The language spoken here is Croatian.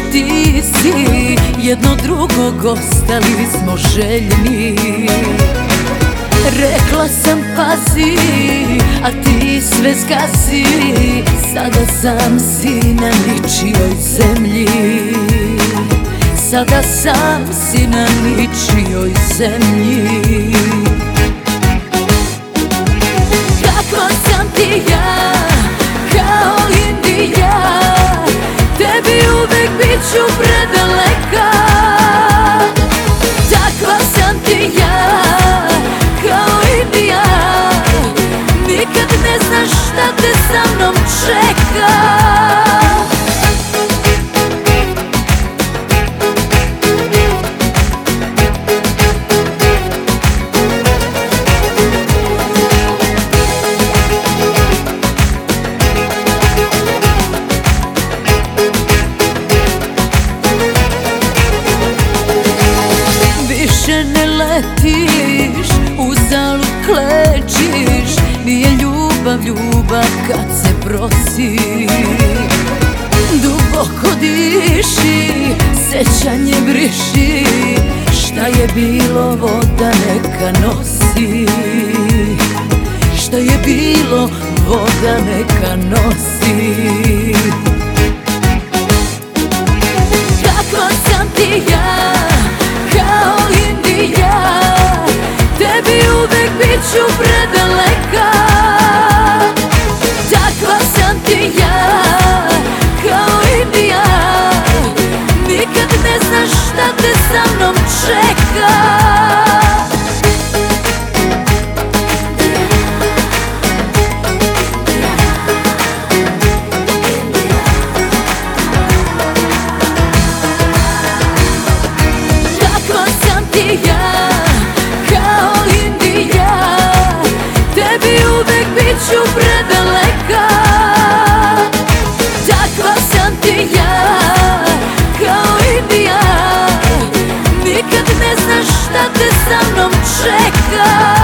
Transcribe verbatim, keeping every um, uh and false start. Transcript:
ti si jedno drugog, ostali smo željni. Rekla sam pazi, a ti sve zgasi, sada sam si na ničijoj zemlji. Sada sam si na ničijoj zemlji. Kakva sam ti ja, kao Indija, tebi uvek bit ću predaleka. Takva sam ti ja, kao Indija, nikad ne znaš šta te sa mnom čeka. Više ne letiš, uzalud klečiš, nije ljubav ljubav kad se prosi. Duboko diši, sećanje briši, šta je bilo voda neka nosi. Šta je bilo voda neka nosi. Kakva sam ti ja, kao Indija, tebi uvek bit ću predaleka. Takva sam ti ja, kao Indija, nikad ne znaš šta te sa mnom čeka. Ja, kao Indija, tebi uvek bit ću predaleka. Takva sam ti ja, kao Indija, nikad ne znaš šta te sa mnom čeka.